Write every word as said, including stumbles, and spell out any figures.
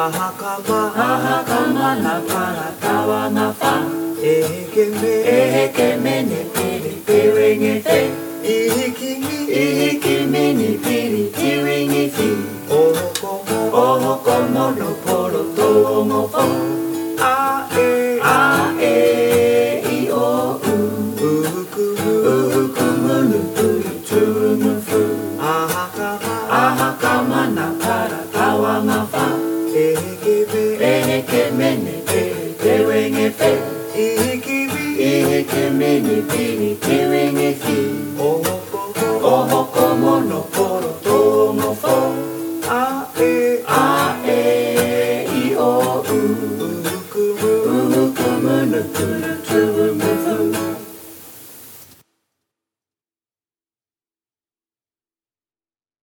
Ahakama, Ahakama na para tawa na fa. ehekeme, Ehekeme ne piri piringi fi. ihikimi, Ihikimi ni piri piringi fi. ohokomo, Ohokomo no poro tomo fo. a e, A e i o u. uhukumu, Uhukumu no turu turu no fu. ahakama, Ahakama na para tawa na fa. ehekeme, Ehekeme ne piri piringi fi. ihikimi, Ihikimi ni piri piringi fi. ohokomo,